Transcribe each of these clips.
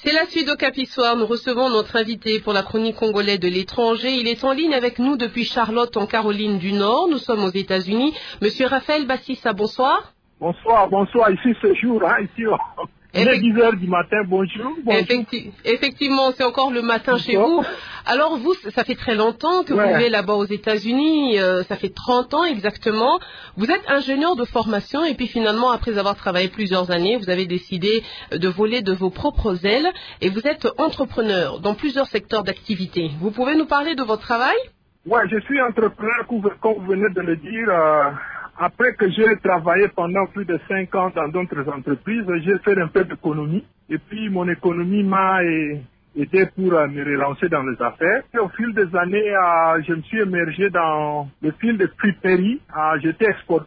C'est la suite au Capissoir. Nous recevons notre invité pour la chronique congolais de l'étranger. Il est en ligne avec nous depuis Charlotte, en Caroline du Nord. Nous sommes aux États-Unis. Monsieur Raphaël Bassissa, bonsoir. Bonsoir. Ici, c'est jour, ici. Il est 10 heures du matin, bonjour. Effectivement, c'est encore le matin chez vous. Alors vous, ça fait très longtemps que vous vivez là-bas aux États-Unis, ça fait 30 ans exactement. Vous êtes ingénieur de formation et puis finalement, après avoir travaillé plusieurs années, vous avez décidé de voler de vos propres ailes et vous êtes entrepreneur dans plusieurs secteurs d'activité. Vous pouvez nous parler de votre travail? Oui, je suis entrepreneur, comme vous venez de le dire. Après que j'ai travaillé pendant plus de 5 ans dans d'autres entreprises, j'ai fait un peu d'économie. Et puis, mon économie m'a aidé pour me relancer dans les affaires. Et au fil des années, je me suis émergé dans le fil de friperie. J'étais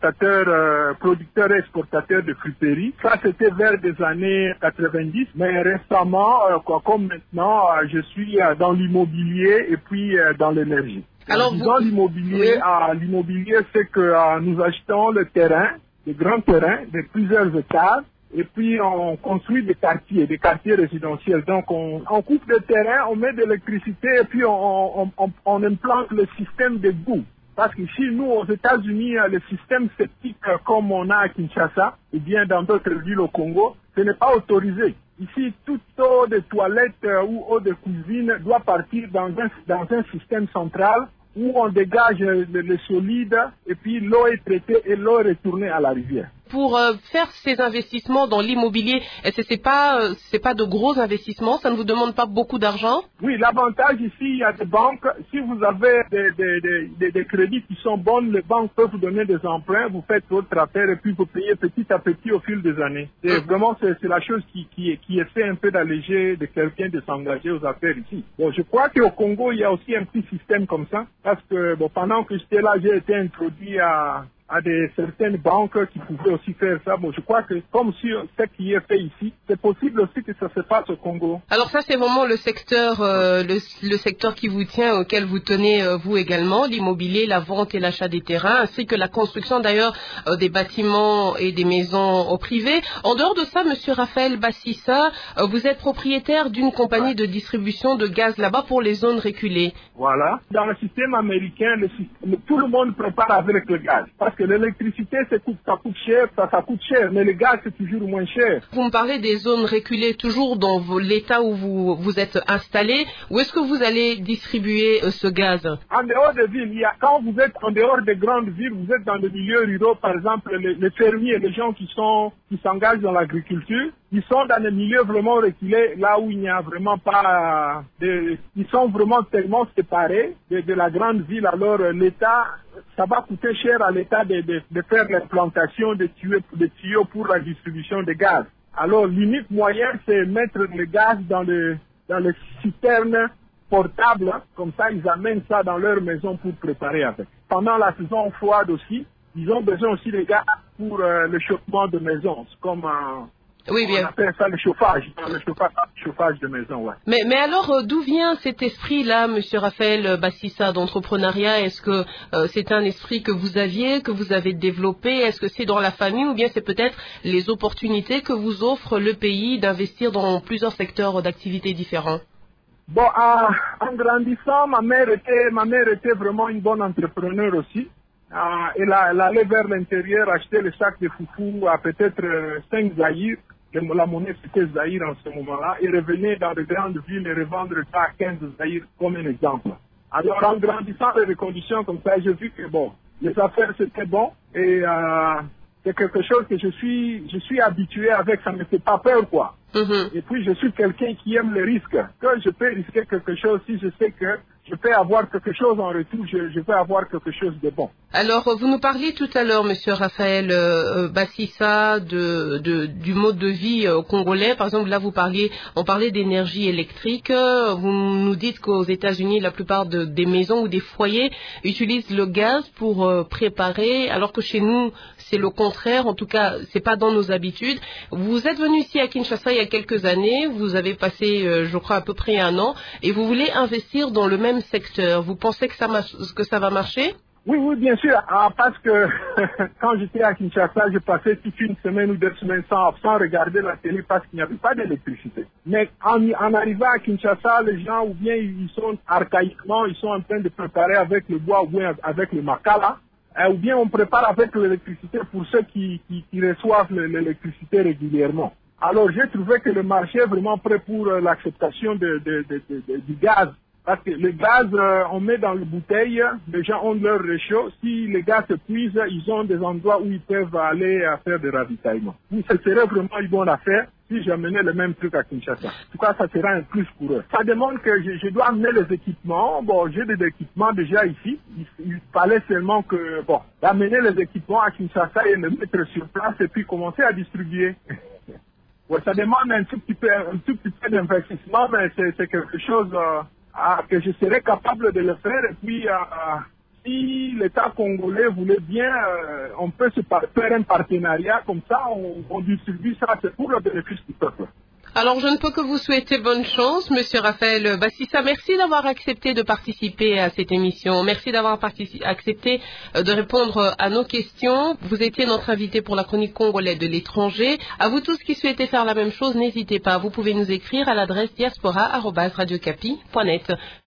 producteur et exportateur de friperie. Ça, c'était vers des années 90. Mais récemment, comme maintenant, je suis dans l'immobilier et puis dans l'énergie. Alors, dans l'immobilier, l'immobilier, c'est que nous achetons le terrain, des grands terrains de plusieurs hectares, et puis on construit des quartiers résidentiels. Donc on coupe le terrain, on met de l'électricité, et puis on implante le système de boue. Parce qu'ici, nous, aux États-Unis, le système septique comme on a à Kinshasa, ou bien dans d'autres villes au Congo, ce n'est pas autorisé. Ici, toute eau de toilette ou eau de cuisine doit partir dans un système central où on dégage le solide et puis l'eau est traitée et l'eau est retournée à la rivière. Pour faire ces investissements dans l'immobilier, est-ce que c'est pas de gros investissements? Ça ne vous demande pas beaucoup d'argent? Oui, l'avantage ici, il y a des banques. Si vous avez des crédits qui sont bons, les banques peuvent vous donner des emprunts, vous faites votre affaire et puis vous payez petit à petit au fil des années. Et vraiment, c'est la chose qui essaie un peu d'alléger de quelqu'un de s'engager aux affaires ici. Bon, je crois qu'au Congo, il y a aussi un petit système comme ça, parce que pendant que j'étais là, j'ai été introduit à certaines banques qui pouvaient aussi faire ça. Bon, je crois que comme si ce qui est fait ici, c'est possible aussi que ça se passe au Congo. Alors ça, c'est vraiment le secteur, le secteur qui vous tient, auquel vous tenez vous également, l'immobilier, la vente et l'achat des terrains, ainsi que la construction d'ailleurs des bâtiments et des maisons au privé. En dehors de ça, Monsieur Raphaël Bassissa, vous êtes propriétaire d'une compagnie de distribution de gaz là-bas pour les zones reculées. Voilà. Dans le système américain, tout le monde prépare avec le gaz. Parce que l'électricité, ça coûte cher, mais le gaz, c'est toujours moins cher. Vous me parlez des zones reculées, toujours dans l'état où vous êtes installé. Où est-ce que vous allez distribuer ce gaz? En dehors des villes, quand vous êtes en dehors des grandes villes, vous êtes dans les milieux ruraux, par exemple, les fermiers, les gens qui s'engagent dans l'agriculture, ils sont dans des milieux vraiment reculés, là où il n'y a vraiment pas ils sont vraiment tellement séparés de la grande ville. Alors l'État, ça va coûter cher à l'État de faire l'implantation de tuyaux pour la distribution de gaz. Alors l'unique moyen, c'est mettre le gaz dans les citernes portables, comme ça ils amènent ça dans leur maison pour préparer avec. Pendant la saison froide aussi, ils ont besoin aussi de gaz pour le chauffement de maison, comme oui, bien. On appelle ça le chauffage de maison, ouais. Mais alors, d'où vient cet esprit-là, Monsieur Raphaël Bassissa, d'entrepreneuriat? Est-ce que c'est un esprit que vous aviez, que vous avez développé? Est-ce que c'est dans la famille ou bien c'est peut-être les opportunités que vous offre le pays d'investir dans plusieurs secteurs d'activité différents? Bon, en grandissant, ma mère était vraiment une bonne entrepreneur aussi. Elle allait vers l'intérieur acheter le sac de foufou à peut-être 5 zaïrs. La monnaie c'était zaïr en ce moment-là. Et revenait dans de grandes villes et revendre ça à 15 zaïrs comme un exemple. Alors en grandissant dans des conditions comme ça, j'ai vu que les affaires c'était bon. Et c'est quelque chose que je suis habitué avec, ça ne me fait pas peur quoi. Et puis je suis quelqu'un qui aime le risque. Quand je peux risquer quelque chose, si je sais que je peux avoir quelque chose en retour, je peux avoir quelque chose de bon. Alors, vous nous parliez tout à l'heure, Monsieur Raphaël Bassissa, du mode de vie congolais. Par exemple, là, on parlait d'énergie électrique. Vous nous dites qu'aux États-Unis, la plupart des maisons ou des foyers utilisent le gaz pour préparer, alors que chez nous, c'est le contraire. En tout cas, c'est pas dans nos habitudes. Vous êtes venu ici à Kinshasa il y a quelques années. Vous avez passé, je crois, à peu près 1 an, et vous voulez investir dans le même secteur. Vous pensez que ça va marcher? Oui, bien sûr, parce que quand j'étais à Kinshasa, je passais toute une semaine ou 2 semaines sans regarder la télé parce qu'il n'y avait pas d'électricité. Mais en arrivant à Kinshasa, les gens, ou bien ils sont archaïquement, ils sont en train de préparer avec le bois ou bien avec le makala, ou bien on prépare avec l'électricité pour ceux qui reçoivent l'électricité régulièrement. Alors j'ai trouvé que le marché est vraiment prêt pour l'acceptation du gaz. Parce que le gaz, on met dans les bouteilles, les gens ont leur réchaud. Si les gaz s'épuisent, ils ont des endroits où ils peuvent aller faire des ravitaillements. Oui, ce serait vraiment une bonne affaire si j'amenais le même truc à Kinshasa. En tout cas, ça sera un plus pour eux. Ça demande que je dois amener les équipements. Bon, j'ai des équipements déjà ici. Il fallait seulement que, d'amener les équipements à Kinshasa et les mettre sur place et puis commencer à distribuer. Ouais, ça demande un tout petit peu d'investissement, mais c'est quelque chose que je serais capable de le faire. Et puis, si l'État congolais voulait bien, on peut se faire un partenariat comme ça, on distribue ça, c'est pour le bénéfice du peuple. Alors, je ne peux que vous souhaiter bonne chance, Monsieur Raphaël Bassissa. Merci d'avoir accepté de participer à cette émission. Merci d'avoir accepté de répondre à nos questions. Vous étiez notre invité pour la chronique congolaise de l'étranger. À vous tous qui souhaitez faire la même chose, n'hésitez pas. Vous pouvez nous écrire à l'adresse diaspora@radiocapi.net.